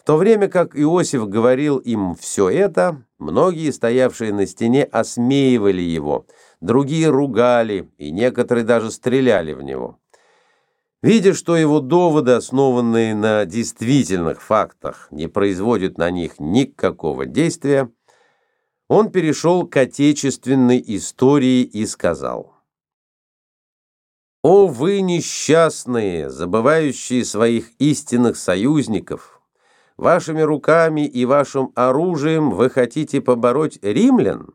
то время как Иосиф говорил им все это, многие, стоявшие на стене, осмеивали его, другие ругали, и некоторые даже стреляли в него. Видя, что его доводы, основанные на действительных фактах, не производят на них никакого действия, он перешел к отечественной истории и сказал: «О вы несчастные, забывающие своих истинных союзников! Вашими руками и вашим оружием вы хотите побороть римлян?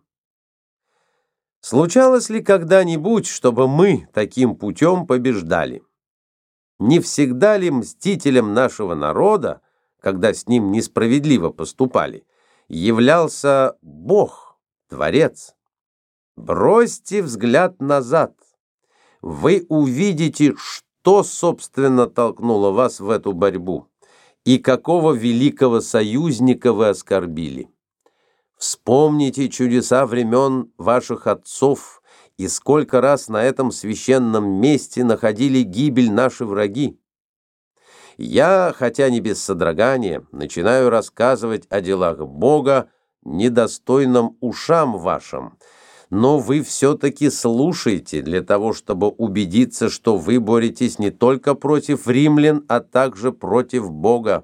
Случалось ли когда-нибудь, чтобы мы таким путем побеждали? Не всегда ли мстителем нашего народа, когда с ним несправедливо поступали, являлся Бог, Творец? Бросьте взгляд назад. Вы увидите, что, собственно, толкнуло вас в эту борьбу, и какого великого союзника вы оскорбили. Вспомните чудеса времен ваших отцов, и сколько раз на этом священном месте находили гибель наши враги. Я, хотя не без содрогания, начинаю рассказывать о делах Бога, недостойным ушам вашим, но вы все-таки слушаете для того, чтобы убедиться, что вы боретесь не только против римлян, а также против Бога.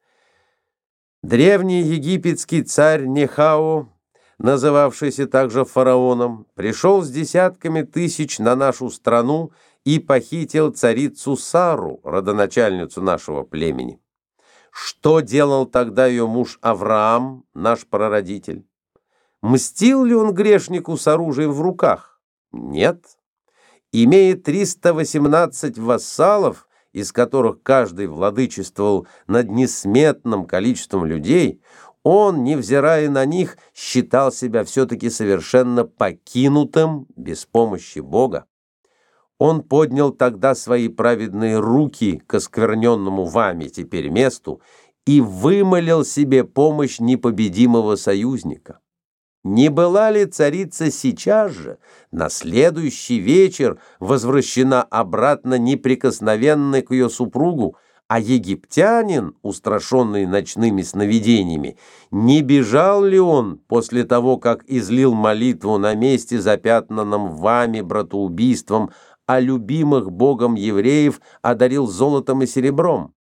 Древний египетский царь Нехао, называвшийся также фараоном, пришел с десятками тысяч на нашу страну и похитил царицу Сару, родоначальницу нашего племени. Что делал тогда ее муж Авраам, наш прародитель? Мстил ли он грешнику с оружием в руках? Нет. Имея 318 вассалов, из которых каждый владычествовал над несметным количеством людей, он, невзирая на них, считал себя все-таки совершенно покинутым без помощи Бога. Он поднял тогда свои праведные руки к оскверненному вами теперь месту и вымолил себе помощь непобедимого союзника. Не была ли царица сейчас же, на следующий вечер, возвращена обратно неприкосновенной к ее супругу, а египтянин, устрашенный ночными сновидениями, не бежал ли он после того, как излил молитву на месте, запятнанном вами братоубийством, а любимых Богом евреев одарил золотом и серебром?